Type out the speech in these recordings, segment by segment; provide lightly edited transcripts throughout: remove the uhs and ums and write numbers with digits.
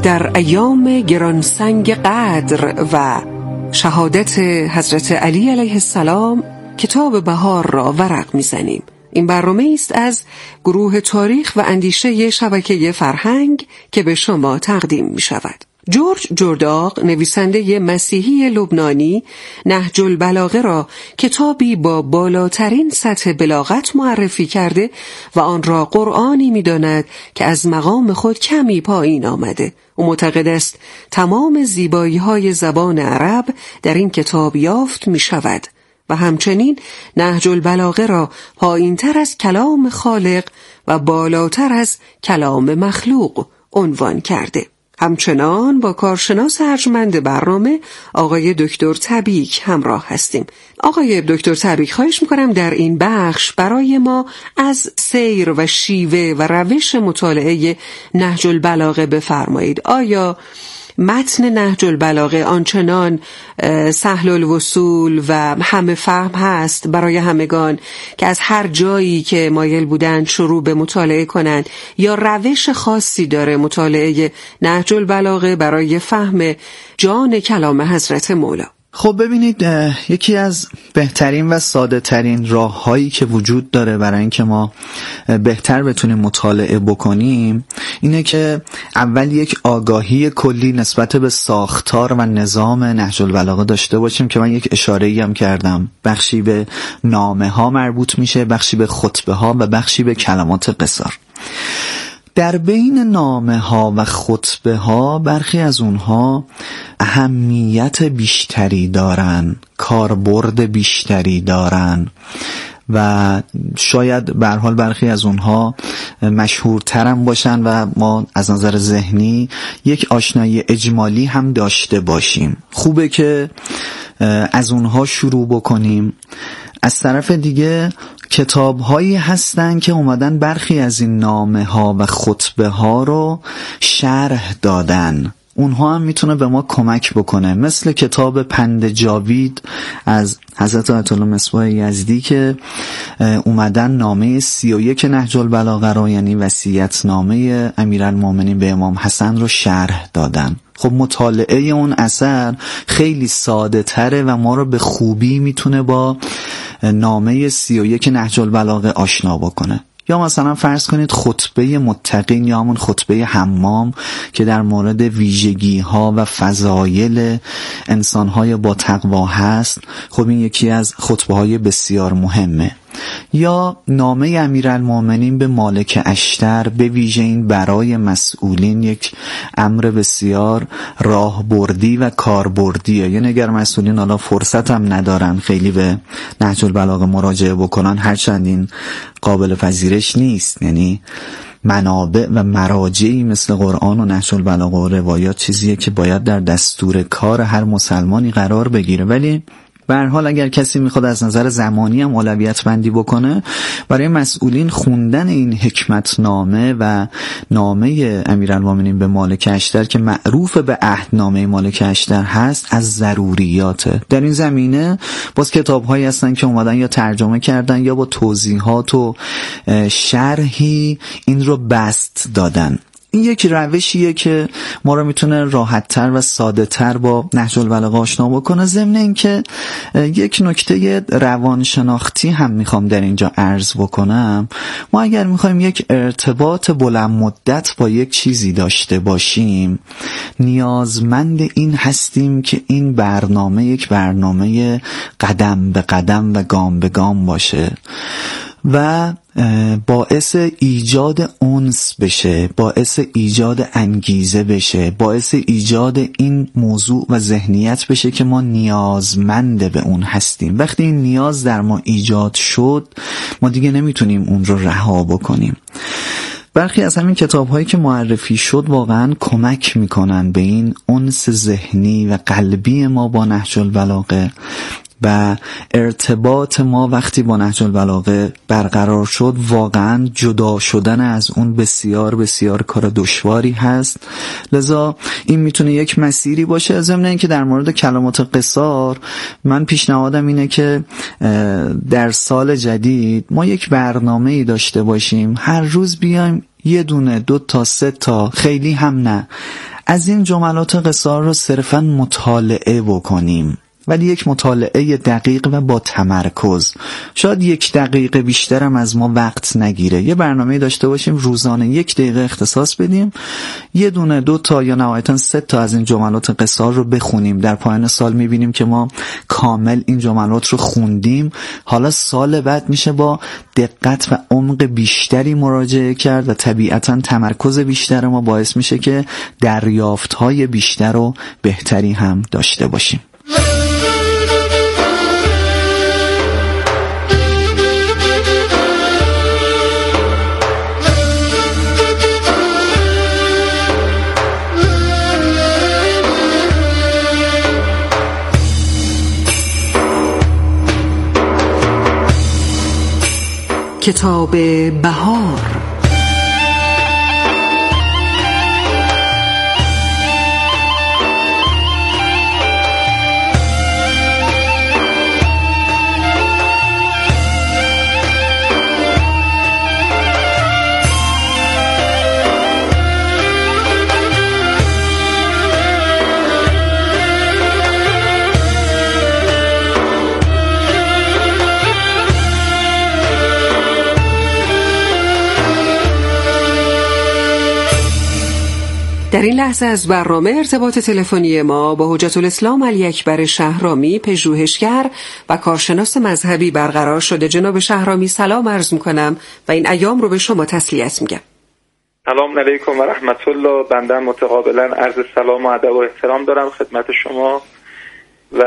در ایام گرانسنگ قدر و شهادت حضرت علی علیه السلام کتاب بهار را ورق می‌زنیم. این برنامه است از گروه تاریخ و اندیشه شبکه فرهنگ که به شما تقدیم می‌شود. جورج جرداق، نویسنده مسیحی لبنانی، نهج البلاغه را کتابی با بالاترین سطح بلاغت معرفی کرده و آن را قرآنی می‌داند که از مقام خود کمی پایین آمده. او معتقد است تمام زیبایی‌های زبان عرب در این کتاب یافت می‌شود و همچنین نهج البلاغه را پایین‌تر از کلام خالق و بالاتر از کلام مخلوق عنوان کرده. همچنان با کارشناس ارجمند برنامه آقای دکتر تبیک همراه هستیم. آقای دکتر تبیک، خواهش میکنم در این بخش برای ما از سیر و شیوه و روش مطالعه نهج البلاغه بفرمایید. آیا متن نهج البلاغه آنچنان سهل الوصول و همه فهم هست برای همگان که از هر جایی که مایل بودند شروع به مطالعه کنند، یا روش خاصی داره مطالعه نهج البلاغه برای فهم جان کلام حضرت مولا؟ خب ببینید، یکی از بهترین و ساده ترین راه هایی که وجود داره برای اینکه ما بهتر بتونیم مطالعه بکنیم اینه که اول یک آگاهی کلی نسبت به ساختار و نظام نهج البلاغه داشته باشیم که من یک اشاره‌ای هم کردم. بخشی به نامه ها مربوط میشه، بخشی به خطبه ها و بخشی به کلمات قصار. در بین نامه ها و خطبه ها برخی از اونها اهمیت بیشتری دارن، کاربرد بیشتری دارن و شاید به هر حال برخی از اونها مشهورتر هم باشن و ما از نظر ذهنی یک آشنایی اجمالی هم داشته باشیم. خوبه که از اونها شروع بکنیم. از طرف دیگه کتاب هایی هستن که اومدن برخی از این نامه ها و خطبه ها رو شرح دادن. اونها هم میتونه به ما کمک بکنه، مثل کتاب پند جاوید از حضرت آیت الله مصباح یزدی که اومدن نامه 31 نهج البلاغه رو، یعنی وصیت نامه امیرالمومنین به امام حسن رو شرح دادن. خب مطالعه اون اثر خیلی ساده تره و ما رو به خوبی میتونه با نامه 31 نهج البلاغه آشنا بکنه. یا مثلا فرض کنید خطبه متقین یا همون خطبه حمام که در مورد ویژگی ها و فضایل انسان های با تقوا هست، خب این یکی از خطبه های بسیار مهمه. یا نامه امیرالمومنین به مالک اشتر، به ویژه این برای مسئولین یک امر بسیار راهبردی و کاربردیه. یعنی اگر مسئولین حالا فرصت هم ندارن خیلی به نهج البلاغه مراجعه بکنن، هرچند این قابل پذیرش نیست، یعنی منابع و مراجعی مثل قرآن و نهج البلاغه و روایات چیزیه که باید در دستور کار هر مسلمانی قرار بگیره. ولی به هر حال اگر کسی میخواد از نظر زمانی هم اولویت بندی بکنه، برای مسئولین خوندن این حکمت نامه و نامه امیرالمومنین به مالک اشتر که معروف به عهدنامه مالک اشتر هست از ضروریاته. در این زمینه باز کتاب هایی هستن که اومدن یا ترجمه کردن یا با توضیحات و شرحی این رو بسط دادن. این یک روشیه که ما رو میتونه راحت‌تر و ساده‌تر با نهج البلاغه آشنا بکنه. ضمن اینکه یک نکته روانشناختی هم میخوام در اینجا عرض بکنم. ما اگر میخوایم یک ارتباط بلند مدت با یک چیزی داشته باشیم، نیازمند این هستیم که این برنامه یک برنامه قدم به قدم و گام به گام باشه و باعث ایجاد انس بشه، باعث ایجاد انگیزه بشه، باعث ایجاد این موضوع و ذهنیت بشه که ما نیازمند به اون هستیم. وقتی این نیاز در ما ایجاد شد، ما دیگه نمیتونیم اون رو رها بکنیم. برخی از همین کتاب‌هایی که معرفی شد واقعاً کمک میکنن به این انس ذهنی و قلبی ما با نهج البلاغه و ارتباط ما وقتی با نهج البلاغه برقرار شد. واقعا جدا شدن از اون بسیار بسیار کار دشواری هست، لذا این میتونه یک مسیری باشه. ضمن اینکه در مورد کلمات قصار من پیشنهادم اینه که در سال جدید ما یک برنامه‌ای داشته باشیم، هر روز بیایم 1 2 3 تا، خیلی هم نه، از این جملات قصار رو صرفاً مطالعه بکنیم، ولی یک مطالعه دقیق و با تمرکز. شاید 1 دقیقه بیشترم از ما وقت نگیره. یه برنامه داشته باشیم روزانه 1 دقیقه اختصاص بدیم، 1 2 تا یا نهایتاً 3 تا از این جملات قصار رو بخونیم. در پایان سال میبینیم که ما کامل این جملات رو خوندیم. حالا سال بعد میشه با دقت و عمق بیشتری مراجعه کرد و طبیعتاً تمرکز بیشتر ما باعث میشه که دریافت‌های بیشتر و بهتری هم داشته باشیم. کتاب بهار. در این لحظه از برنامه ارتباط تلفنی ما با حجت الاسلام علی‌اکبر شهرامی، پژوهشگر و کارشناس مذهبی برقرار شده. جناب شهرامی سلام عرض می‌کنم و این ایام رو به شما تسلیت میگم. سلام علیکم و رحمت الله. بنده متقابلا عرض سلام و ادب و احترام دارم خدمت شما و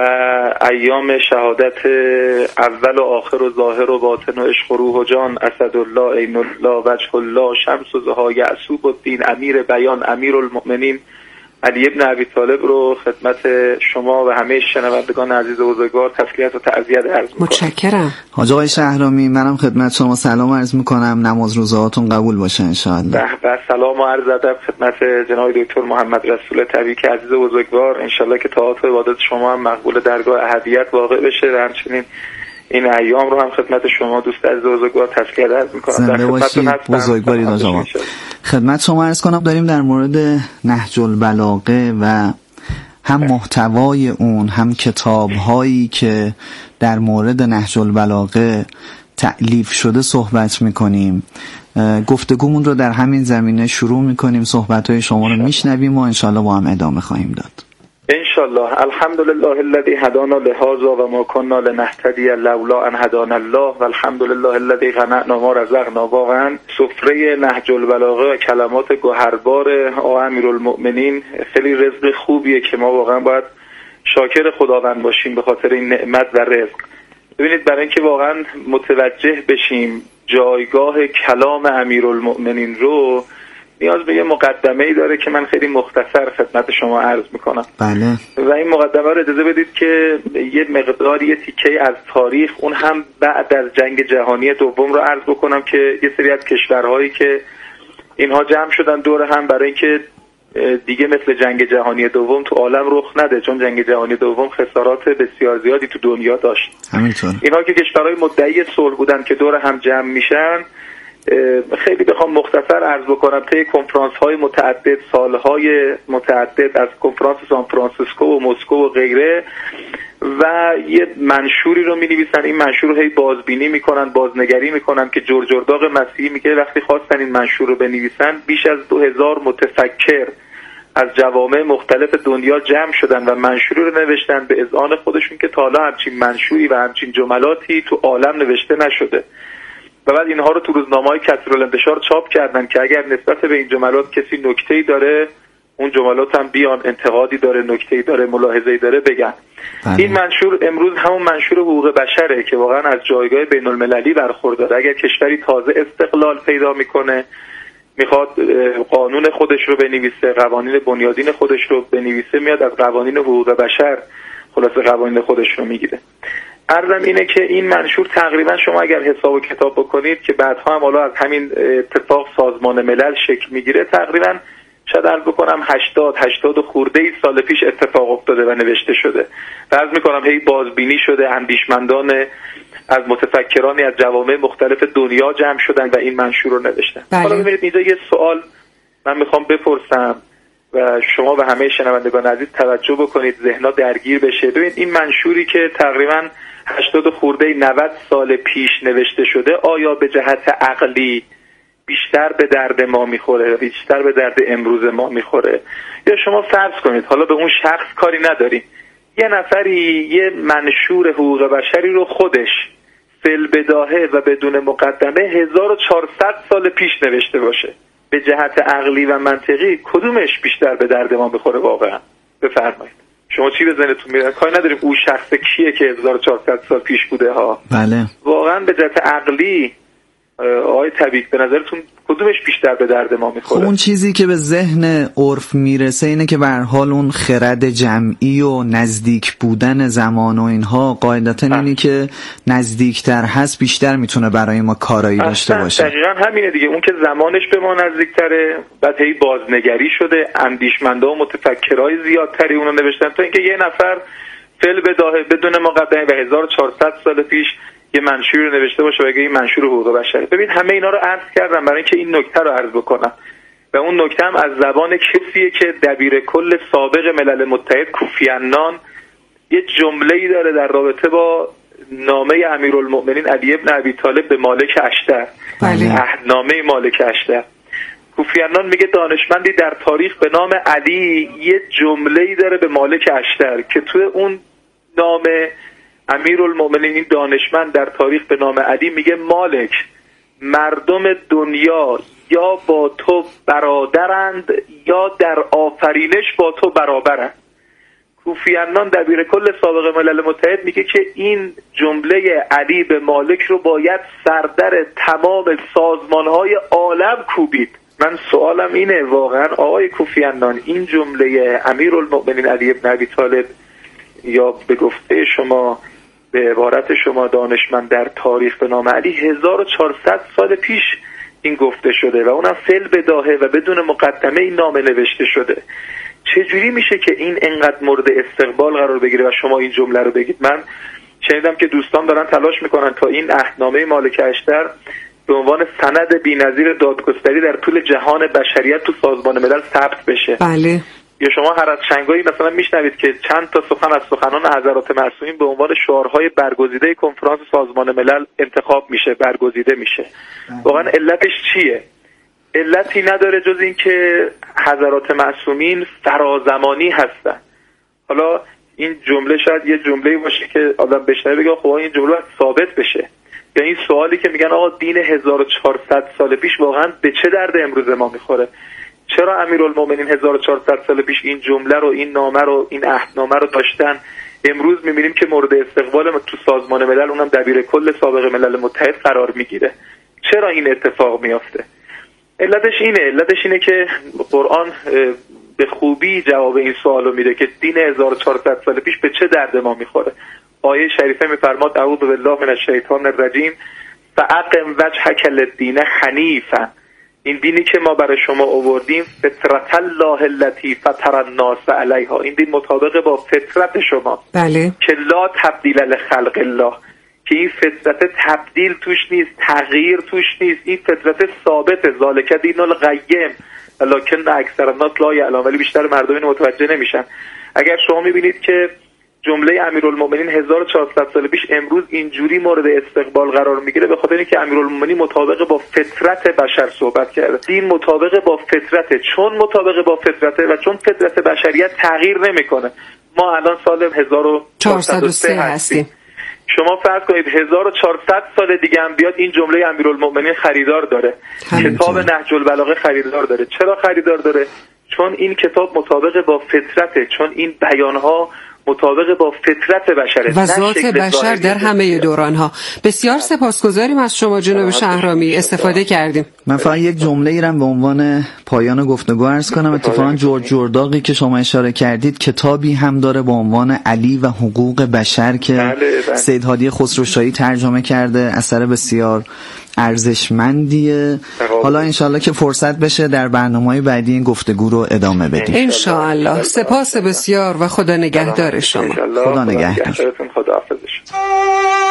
ایام شهادت اول و آخر و ظاهر و باطن و عشق و روح و جان اسدالله عین الله وجه الله شمس و ضحا یعصوب الدین امیر بیان امیرالمؤمنین علی ابن ابی طالب رو خدمت شما و همه شنوندگان عزیز و بزرگوار تسلیت و تعزیت عرض می‌کنم. متشکرم. حاج آقای شهرامی، منم خدمت شما سلام عرض می‌کنم. نماز روزهاتون قبول باشه ان شاء الله. و سلام و عرض ادب خدمت جناب دکتر محمد رسول طبیعی که عزیز و بزرگوار، ان شاء الله که طاعات و عبادات شما هم مقبول درگاه احدیت واقع بشه و همچنین این ایام رو هم خدمت شما دوست عزیز و بزرگوار تسلیت عرض می‌کنم. زنده باشید بزرگوارید حاج آقا. خدمت شما عرض کنم داریم در مورد نهج البلاغه و هم محتوای اون هم کتاب‌هایی که در مورد نهج البلاغه تألیف شده صحبت می‌کنیم. گفتگومون رو در همین زمینه شروع می‌کنیم، صحبت‌های شما رو میشنویم و انشالله با هم ادامه خواهیم داد. انشالله. الحمدلله الذی هدانا لهذا و ما کنا لنهتدی لولا ان هدانا الله و الحمدلله الذی غنانا ما رزقنا. واقعا سفره نهج البلاغه و کلمات گوهربار امیرالمؤمنین خیلی رزق خوبیه که ما واقعا باید شاکر خداوند باشیم به خاطر این نعمت و رزق. ببینید برای اینکه واقعا متوجه بشیم جایگاه کلام امیرالمؤمنین رو نیاز به یه مقدمه‌ای داره که من خیلی مختصر خدمت شما عرض میکنم. بله. و این مقدمه رو اجازه بدید که یه مقدار یه تیکه از تاریخ اون هم بعد از جنگ جهانی دوم رو عرض بکنم که یه سری از کشورهایی که اینها جمع شدن دور هم برای اینکه دیگه مثل جنگ جهانی دوم تو عالم رخ نده، چون جنگ جهانی دوم خسارات بسیار زیادی تو دنیا داشت. همینطور. اینها که کشورهای مدعی صلح بودن که دور هم جمع میشن، خیلی بخوام مختصر عرض بکنم طی کنفرانس‌های متعدد، سالهای متعدد از کنفرانس سان فرانسیسکو و مسکو و غیره و یه منشوری رو می‌نویسن. این منشور رو هی بازبینی میکنن، بازنگری میکنن که جرجرداغ مسیحی میگه وقتی خواستن این منشور رو بنویسن بیش از 2000 متفکر از جوامع مختلف دنیا جمع شدن و منشوری رو نوشتن به اذعان خودشون که تا حالا همچین منشوری و همچین جملاتی تو عالم نوشته نشده و بعد اینها رو تو روزنامه‌های کثیرالانتشار چاپ کردن که اگر نسبت به این جملات کسی نکته‌ای داره اون جملات هم بیان، انتقادی داره، نکته‌ای داره، ملاحظه‌ای داره بگن. این منشور امروز همون منشور حقوق بشره که واقعا از جایگاه بین‌المللی برخورداره. اگر کشوری تازه استقلال پیدا میکنه میخواد قانون خودش رو بنویسه، قوانین بنیادین خودش رو بنویسه، میاد از قوانین حقوق بشر خلاصه قوانین خودش رو میگیره. عرضم اینه که این منشور تقریبا شما اگر حساب و کتاب بکنید که بعدها هم حالا از همین اتفاق سازمان ملل شکل میگیره، تقریبا شاید عرض بکنم 80 خورده ای سال پیش اتفاق افتاده و نوشته شده. عرض میکنم هی بازبینی شده، اندیشمندان از متفکرانی از جوامع مختلف دنیا جمع شدن و این منشور رو نوشتن. حالا ببینید اینجا یه سوال من میخوام بپرسم و شما و همه شنوندگان عزیز توجه بکنید، ذهن‌ها درگیر بشه. ببینید این منشوری که تقریباً 80 خورده 90 سال پیش نوشته شده، آیا به جهت عقلی بیشتر به درد ما میخوره، بیشتر به درد امروز ما میخوره؟ یا شما فرض کنید، حالا به اون شخص کاری نداریم، یه نفری یه منشور حقوق بشری رو خودش فی‌البداهه و بدون مقدمه 1400 سال پیش نوشته باشه، به جهت عقلی و منطقی کدومش بیشتر به درد ما میخوره واقعا؟ بفرمایید شما چی به ذهنتون میاد؟ کاری نداریم اون شخص کیه که 1400 سال پیش بوده ها. بله. واقعا به جهت عقلی آقای طبیب به نظرتون کدومش بیشتر به درد ما میخوره؟ اون چیزی که به ذهن عرف میرسه اینه که به هر حال اون خرد جمعی و نزدیک بودن زمان و اینها قاعدتا اینی که نزدیکتر هست بیشتر میتونه برای ما کارایی داشته باشه. دقیقاً همینه دیگه، اون که زمانش به ما نزدیکتره، بعد هی بازنگری شده، اندیشمندا و متفکرای زیادتری اونو نوشتن، تا اینکه یه نفر فی‌البداهه بدون مقدمه و 1400 سال پیش یه منشور رو نوشته باشه و بگه این منشور حقوق بشری. ببین همه اینا رو عرض کردم برای اینکه این نکته رو عرض بکنم و اون نکته هم از زبان کسیه که دبیر کل سابق ملل متحد کوفی عنان یه جمله‌ای داره در رابطه با نامه امیرالمؤمنین علی ابن ابی طالب به مالک اشتر. عهدنامه مالک اشتر. کوفی عنان میگه دانشمندی در تاریخ به نام علی یه جمله‌ای داره به مالک اشتر که توی اون نامه امیرالمؤمنین این دانشمند در تاریخ به نام علی میگه مالک، مردم دنیا یا با تو برادرند یا در آفرینش با تو برابرند. کوفی عنان دبیر کل سابق ملل متحد میگه که این جمله علی به مالک رو باید سردر تمام سازمانهای عالم کوبید. من سوالم اینه واقعا آقای کوفی عنان این جمله امیرالمؤمنین علی ابن ابی طالب یا به گفته شما به عبارت شما دانشمند در تاریخ به نام علی 1400 سال پیش این گفته شده و اونم فی‌البداهه و بدون مقدمه این نامه نوشته شده، چجوری میشه که این انقدر مورد استقبال قرار بگیره و شما این جمله رو بگید؟ من شنیدم که دوستان دارن تلاش میکنن تا این عهدنامه مالک اشتر به عنوان سند بی‌نظیر دادگستری در طول جهان بشریت تو سازمان ملل ثبت بشه. بله. یا شما هر از چنگایی مثلا میشنوید که چند تا سخن از سخنان حضرات معصومین به عنوان شعارهای برگزیده کنفرانس سازمان ملل انتخاب میشه، برگزیده میشه. واقعا علتش چیه؟ علتی نداره جز این که حضرات معصومین فرازمانی هستن. حالا این جمله شاید یه جمله‌ای باشه که آدم بشنوه بگه خب این جمله باید ثابت بشه، یا این سوالی که میگن آقا دین 1400 سال پیش واقعا به چه درد امروز ما میخوره؟ چرا امیرالمؤمنین 1400 سال پیش این جمله رو، این نامه رو، این عهدنامه رو داشتن؟ امروز میبینیم که مورد استقبال تو سازمان ملل، اونم دبیر کل سابق ملل متحد قرار میگیره. چرا این اتفاق میافته؟ علتش اینه که قرآن به خوبی جواب این سوالو میده که دین 1400 سال پیش به چه درد ما میخوره. آیه شریفه میفرماد اعوذ بالله من الشیطان الرجیم فاقم وجهک للدین حنیفا، این دینی که ما برای شما آوردیم فطرت الله التي فطر الناس علیها، این دین مطابق با فطرت شما. بله. که لا تبدیل لخلق الله، که این فطرت تبدیل توش نیست، تغییر توش نیست، این فطرت ثابت. ذالک دین القیم ولکن اکثر الناس لا یعلمون، ولی بیشتر مردم اینو متوجه نمیشن. اگر شما میبینید که جمله امیرالمؤمنین 1400 سال پیش امروز اینجوری مورد استقبال قرار میگیره، به خاطر اینکه امیرالمؤمنین مطابق با فطرت بشر صحبت کرده. دین مطابق با فطرته، چون مطابق با فطرته و چون فطرت بشریت تغییر نمیکنه. ما الان سال 1403 هستیم. شما فرض کنید 1400 سال دیگه هم بیاد این جمله امیرالمؤمنین خریدار داره، کتاب نهج البلاغه خریدار داره. چرا خریدار داره؟ چون این کتاب مطابق با فطرته، چون این بیانها مطابق با فطرت بشره و ذات بشر در همه دورانها. بسیار سپاسگزاریم از شما جناب شهرامی، استفاده کردیم. من فقط یک جمله ایرم به عنوان پایان گفتگو عرض کنم. اتفاقا جورج جرداقی که شما اشاره کردید کتابی هم داره با عنوان علی و حقوق بشر که سید هادی خسروشاهی ترجمه کرده، اثر بسیار ارزشمندیه. حالا انشالله که فرصت بشه در برنامه‌های بعدی این گفتگو رو ادامه بدیم انشالله. سپاس بسیار و خدا نگهدار شما. خدا نگهدار.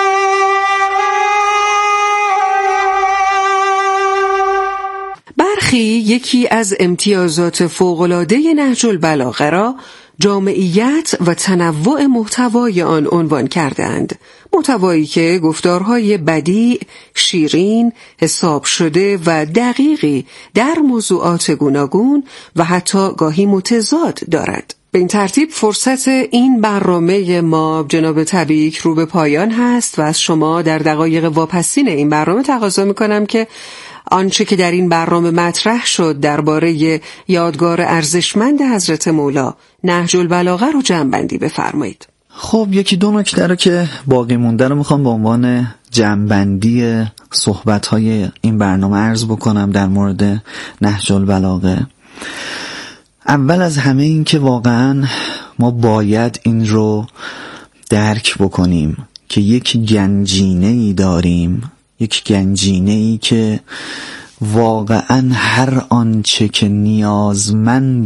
برخی برخی یکی از امتیازات فوق‌العاده نهج البلاغه را جامعیت و تنوع محتوای آن عنوان کردند. محتوایی که گفتارهای بدیع، شیرین، حساب شده و دقیقی در موضوعات گوناگون و حتی گاهی متضاد دارد. به این ترتیب فرصت این برنامه ما جناب طبیعی رو به پایان هست و از شما در دقایق واپسین این برنامه تقاضا می‌کنم که آنچه که در این برنامه مطرح شد درباره یادگار ارزشمند حضرت مولا نهج البلاغه رو جمع‌بندی بفرمایید. خب یکی دو نکته رو که باقی مونده رو میخوام به عنوان جمع‌بندی صحبت‌های این برنامه عرض بکنم در مورد نهج البلاغه. اول از همه این که واقعاً ما باید این رو درک بکنیم که یک گنجینه‌ای داریم، یک گنجینه‌ای که واقعاً هر آنچه که نیازمند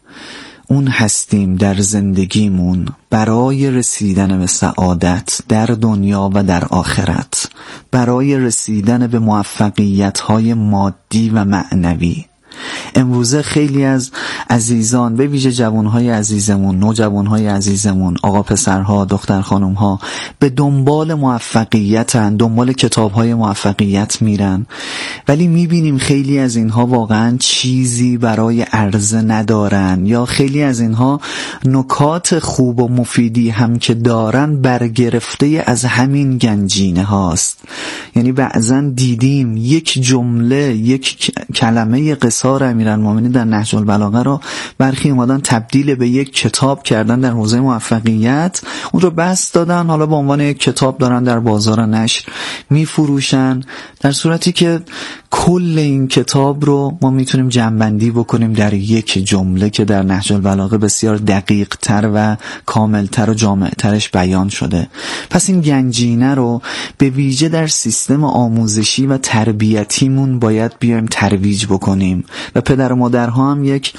اون هستیم در زندگیمون برای رسیدن به سعادت در دنیا و در آخرت، برای رسیدن به موفقیت‌های مادی و معنوی. امروزه خیلی از عزیزان، به ویژه جوانهای عزیزمون، نوجوانهای عزیزمون، آقا پسرها، دختر خانمها به دنبال موفقیتن، دنبال کتابهای موفقیت میرن، ولی میبینیم خیلی از اینها واقعا چیزی برای عرضه ندارن، یا خیلی از اینها نکات خوب و مفیدی هم که دارن برگرفته از همین گنجینه هاست. یعنی بعضا دیدیم یک جمله، یک کلمه قصار امیرالمومنین در نهج البلاغه رو برخی اومدن تبدیل به یک کتاب کردن در حوزه موفقیت، اون رو بس دادن، حالا به عنوان یک کتاب دارن در بازار نشر میفروشن، در صورتی که کل این کتاب رو ما میتونیم جمع‌بندی بکنیم در یک جمله که در نهج البلاغه بسیار دقیق تر و کامل تر و جامع ترش بیان شده. پس این گنجینه رو به ویژه در سیستم آموزشی و تربیتیمون باید بیایم ترویج بکنیم و پدر و مادرها هم یک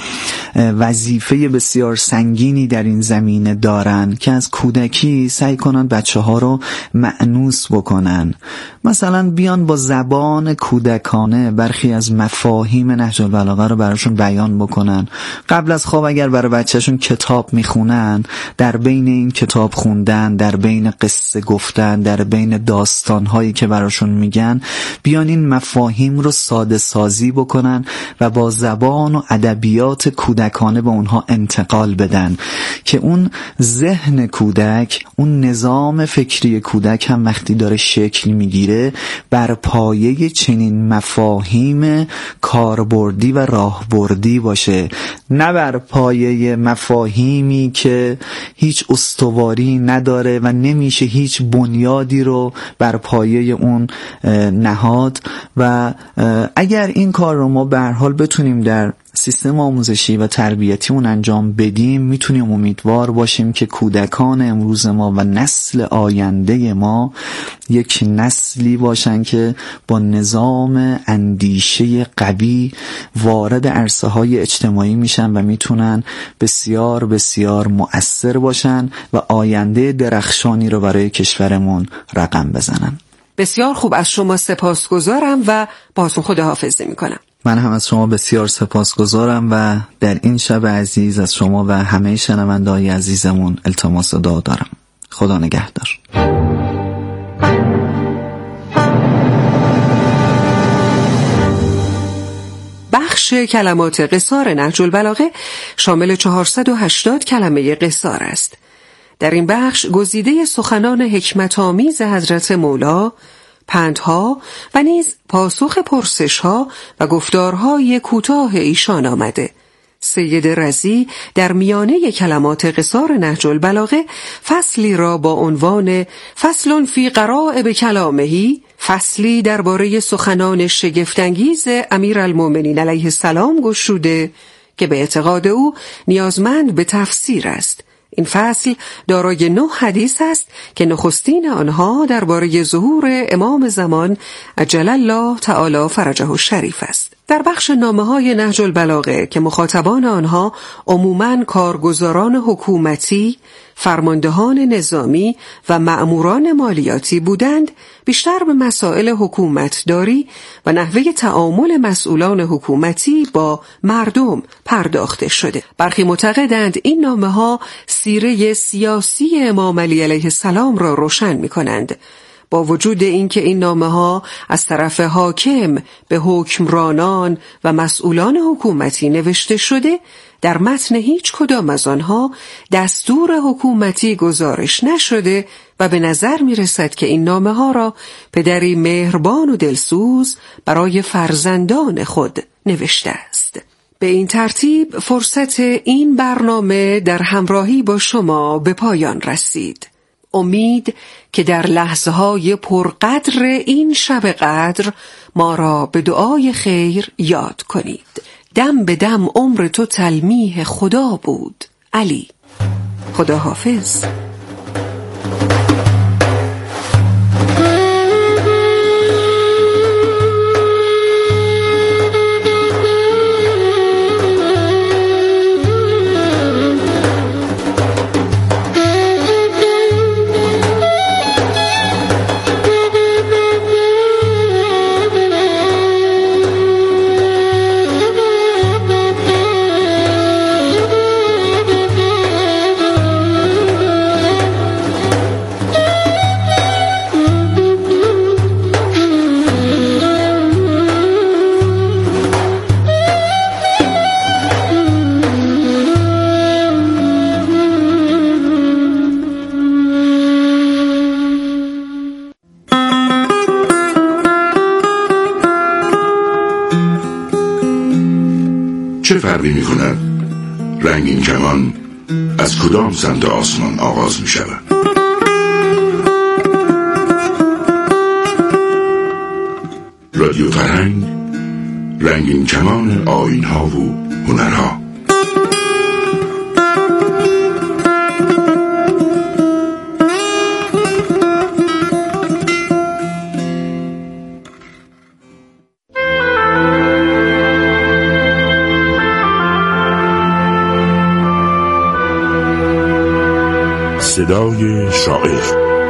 وظیفه بسیار سنگینی در این زمینه دارن که از کودکی سعی کنن بچه ها رو مأنوس بکنن، مثلا بیان با زبان کودکانه برخی از مفاهیم نهج البلاغه رو براشون بیان بکنن. قبل از خواب اگر برای بچهشون کتاب میخونن، در بین این کتاب خوندن، در بین قصه گفتن، در بین داستانهایی که براشون میگن، بیان این مفاهیم رو ساده سازی بکنن و با زبان و ادبیات کودکانه به اونها انتقال بدن که اون ذهن کودک، اون نظام فکری کودک هم وقتی داره شکل میگیره بر پایه چنین مفاهیم کاربردی و راهبردی باشه، نه بر پایه مفاهیمی که هیچ استواری نداره و نمیشه هیچ بنیادی رو بر پایه اون نهاد. و اگر این کار رو ما به هر حال بتونیم در سیستم آموزشی و تربیتیمون انجام بدیم، میتونیم امیدوار باشیم که کودکان امروز ما و نسل آینده ما یک نسلی باشن که با نظام اندیشه قوی وارد عرصه های اجتماعی میشن و میتونن بسیار بسیار مؤثر باشن و آینده درخشانی رو برای کشورمون رقم بزنن. بسیار خوب، از شما سپاسگزارم و باهاتون خداحافظی میکنم. من هم از شما بسیار سپاسگزارم و در این شب عزیز از شما و همه شنونده‌های عزیزمون التماس دعا دارم. خدا نگهدار. بخش کلمات قصار نهج البلاغه شامل 480 کلمه قصار است. در این بخش گزیده سخنان حکمت‌آمیز حضرت مولا، پندها و نیز پاسخ پرسش‌ها و گفتارهای کوتاه ایشان آمده. سید رضی در میانه کلمات قصار نهج البلاغه فصلی را با عنوان فصل فی غرائب کلامهی، فصلی درباره سخنان شگفت‌انگیز امیرالمومنین علیه السلام گشوده که به اعتقاد او نیازمند به تفسیر است. این فصل دارای 9 حدیث است که نخستین آنها درباره ظهور امام زمان عجل الله تعالی فرجه الشریف است. در بخش نامه‌های نهج البلاغه که مخاطبان آنها عموماً کارگزاران حکومتی، فرماندهان نظامی و مأموران مالیاتی بودند، بیشتر به مسائل حکومتداری و نحوه تعامل مسئولان حکومتی با مردم پرداخته شده. برخی معتقدند این نامه‌ها سیره سیاسی امام علی علیه السلام را روشن می‌کنند. با وجود اینکه این نامه‌ها از طرف حاکم به حکمرانان و مسئولان حکومتی نوشته شده، در متن هیچ کدام از آنها دستور حکومتی گزارش نشده و به نظر می رسد که این نامه‌ها را پدری مهربان و دلسوز برای فرزندان خود نوشته است. به این ترتیب فرصت این برنامه در همراهی با شما به پایان رسید. امید که در لحظه‌های پرقدر این شب قدر ما را به دعای خیر یاد کنید. دم به دم عمر تو تلمیح خدا بود علی. خدا حافظ. چه فرقی می کند رنگین کمان از کدام سمت آسمان آغاز می شود؟ رادیو فرهنگ، رنگین کمان آیین‌ها و هنرها. صدای شاعر.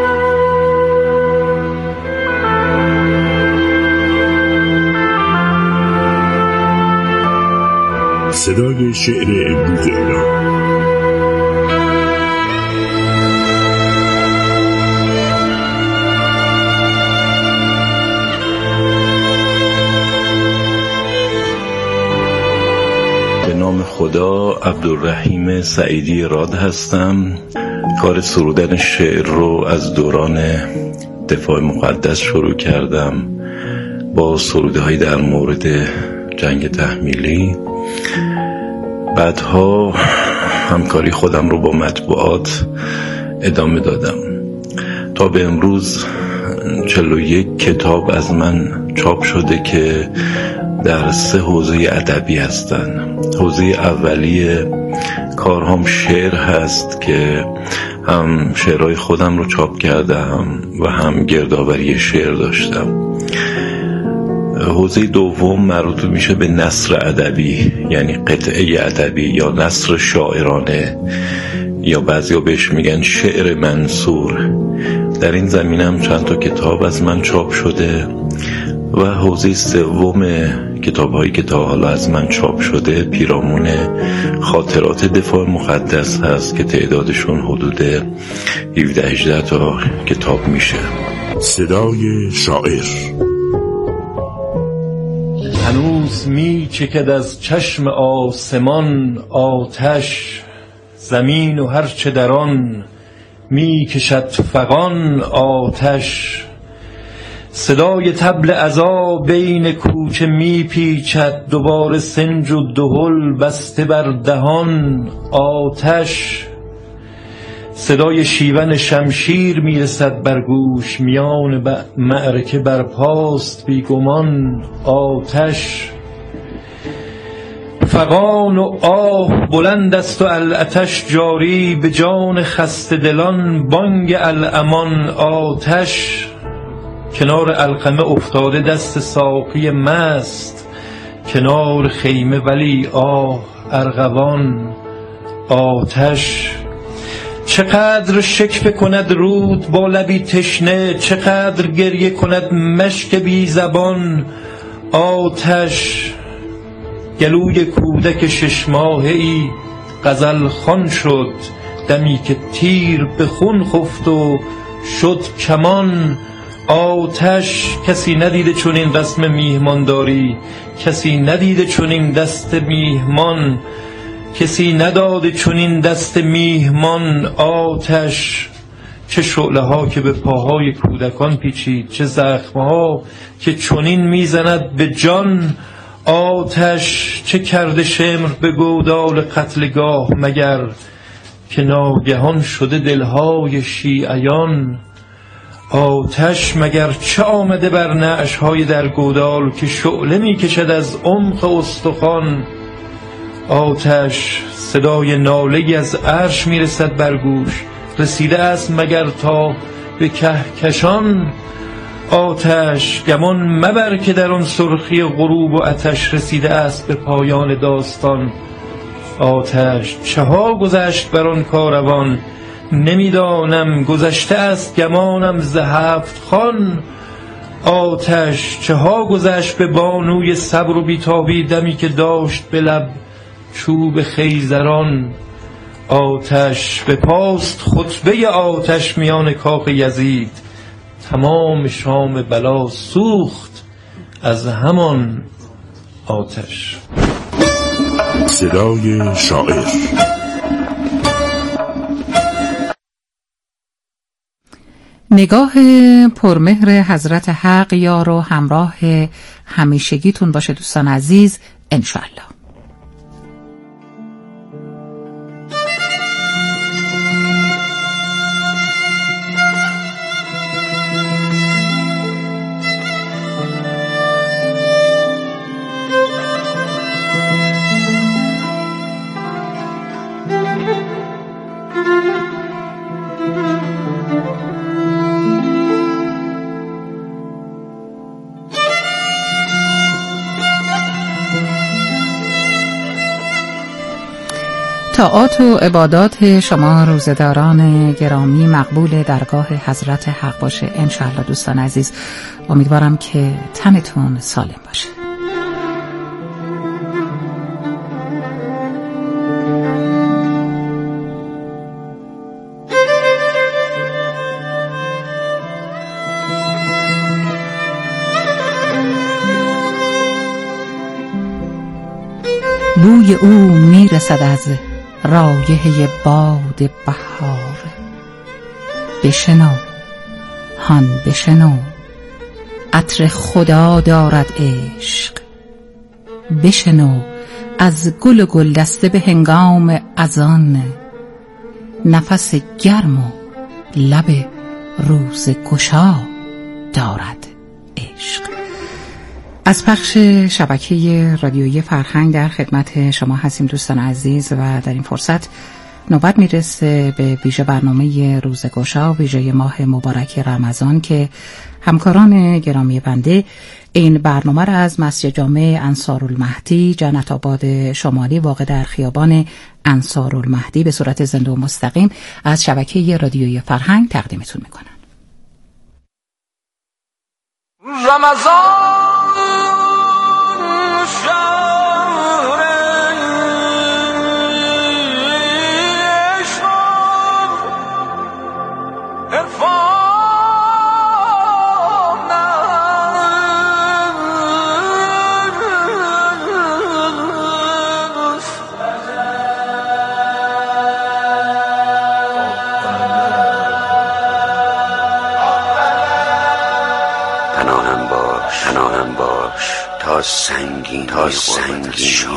صدای شعر امروز ایران. به نام خدا، عبدالرحیم سعیدی راد هستم. کار سرودن شعر رو از دوران دفاع مقدس شروع کردم با سروده های در مورد جنگ تحمیلی. بعدها همکاری خودم رو با مطبوعات ادامه دادم تا به امروز 41 کتاب از من چاپ شده که در 3 حوزه ادبی هستن. حوزه اولی کارهام شعر هست که هم شعرهای خودم رو چاپ کردم و هم گردآوری شعر داشتم. حوزه دوم مربوط میشه به نثر ادبی، یعنی قطعه ادبی یا نثر شاعرانه، یا بعضیا بهش میگن شعر منثور. در این زمینه هم چند تا کتاب از من چاپ شده. و حوزه سوم کتاب‌هایی که تا حالا از من چاپ شده پیرامون خاطرات دفاع مقدس هست که تعدادشون حدود 17-18 تا کتاب میشه. صدای شاعر. هنوز می چکد از چشم آسمان آتش، زمین و هرچه در آن می کشد فغان آتش. صدای طبل عزا بین کوچه می پیچد، دوباره سنج و دهل بسته بر دهان آتش. صدای شیون شمشیر می رسد بر گوش، میان معرکه برپاست بیگمان آتش. فغان و آه بلند است و العتش جاری، به جان خسته دلان بانگ الامان آتش. کنار القمه افتاده دست ساقی مست، کنار خیمه ولی آه ارغوان آتش. چقدر شکوه کند رود با لبی تشنه، چقدر گریه کند مشک بی زبان. آتش گلوی کودک 6 ماهه‌ای غزل خوان شد، دمی که تیر به خون خفت و شد کمان. آتش کسی ندیده چنین رسم میهمانداری، کسی ندیده چنین دست میهمان، کسی نداده چنین دست میهمان. آتش چه شعله ها که به پاهای کودکان پیچید، چه زخم ها که چنین میزند به جان. آتش چه کرده شمر به گودال قتلگاه، مگر که ناگهان شده دلهای شیعیان. آتش مگر چه آمده بر نعش‌های در گودال که شعله میکشد از عمق استخوان. آتش صدای ناله‌ای از عرش میرسد بر گوش، رسیده است مگر تا به کهکشان. آتش گمان مبر که در آن سرخی غروب و آتش رسیده است به پایان داستان. آتش چه ها گذشت بر آن کاروان، نمیدانم گذشته است گمانم ز 7 خوان. آتش چه ها گذشت به بانوی صبر و بیتابی، دمی که داشت به لب چوب خیزران. آتش به پاست خطبه آتش میان کاخ یزید، تمام شام بلا سوخت از همان آتش. صدای شاعر. نگاه پرمهر حضرت حق یار و همراه همیشگیتون باشه دوستان عزیز انشاءالله. طاعات و عبادات شما روزداران گرامی مقبول درگاه حضرت حق باشه انشاءالله دوستان عزیز. امیدوارم که تنتون سالم باشه. بوی او میرسد از رایحه باد بهار. بشنو هان بشنو عطر خدا دارد عشق. بشنو از گل و گل دسته به هنگام اذان. نفس گرم و لب روز گشا دارد عشق. از پخش شبکه رادیویی فرهنگ در خدمت شما هستیم دوستان عزیز و در این فرصت نوبت میرسه به ویژه برنامه روزگشا، ویژه ماه مبارک رمضان که همکاران گرامی بنده این برنامه را از مسجد جامع انصارالمهدی جنت آباد شمالی واقع در خیابان انصارالمهدی به صورت زنده و مستقیم از شبکه رادیویی فرهنگ تقدیمتون میکنن. رمضان پناهم باش تا سنگین